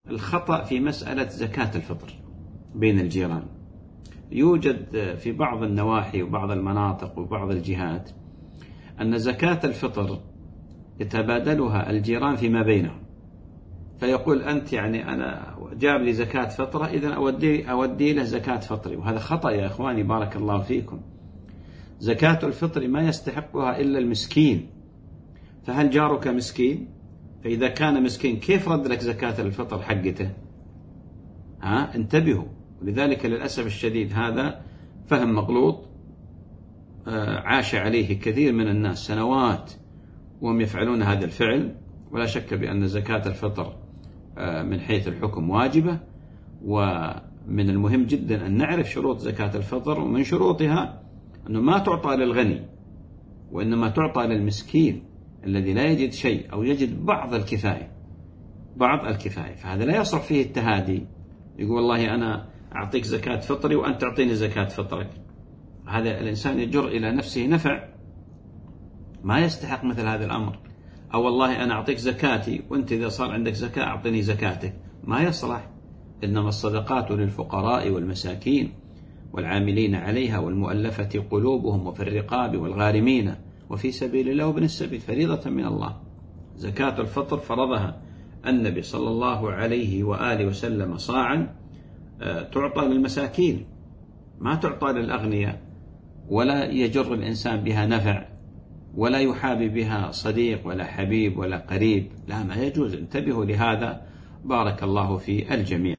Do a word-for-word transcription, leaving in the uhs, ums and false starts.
الخطأ في مسألة زكاة الفطر بين الجيران. يوجد في بعض النواحي وبعض المناطق وبعض الجهات أن زكاة الفطر يتبادلها الجيران فيما بينهم، فيقول أنت يعني أنا جاب لي زكاة فطرة إذن أودي, أودي له زكاة فطري، وهذا خطأ يا إخواني بارك الله فيكم. زكاة الفطر ما يستحقها إلا المسكين، فهل جارك مسكين؟ فإذا كان مسكين كيف رد لك زكاة الفطر حقته؟ ها انتبهوا. ولذلك للأسف الشديد هذا فهم مغلوط عاش عليه كثير من الناس سنوات وهم يفعلون هذا الفعل. ولا شك بأن زكاة الفطر من حيث الحكم واجبة، ومن المهم جدا أن نعرف شروط زكاة الفطر، ومن شروطها أنه ما تعطى للغني وإنما تعطى للمسكين الذي لا يجد شيء أو يجد بعض الكفاية بعض الكفاية. فهذا لا يصح فيه التهادي، يقول والله أنا أعطيك زكاة فطري وأنت تعطيني زكاة فطرك. هذا الإنسان يجر إلى نفسه نفع، ما يستحق مثل هذا الأمر. أو والله أنا أعطيك زكاتي وأنت إذا صار عندك زكاة أعطيني زكاتك، ما يصلح. إنما الصدقات للفقراء والمساكين والعاملين عليها والمؤلفة قلوبهم وفي الرقاب والغارمين وفي سبيل الله وابن السبيل فريضة من الله. زكاة الفطر فرضها النبي صلى الله عليه وآله وسلم صاعا تعطى للمساكين، ما تعطى للأغنياء، ولا يجر الإنسان بها نفع، ولا يحابي بها صديق ولا حبيب ولا قريب، لا، ما يجوز. انتبهوا لهذا بارك الله في الجميع.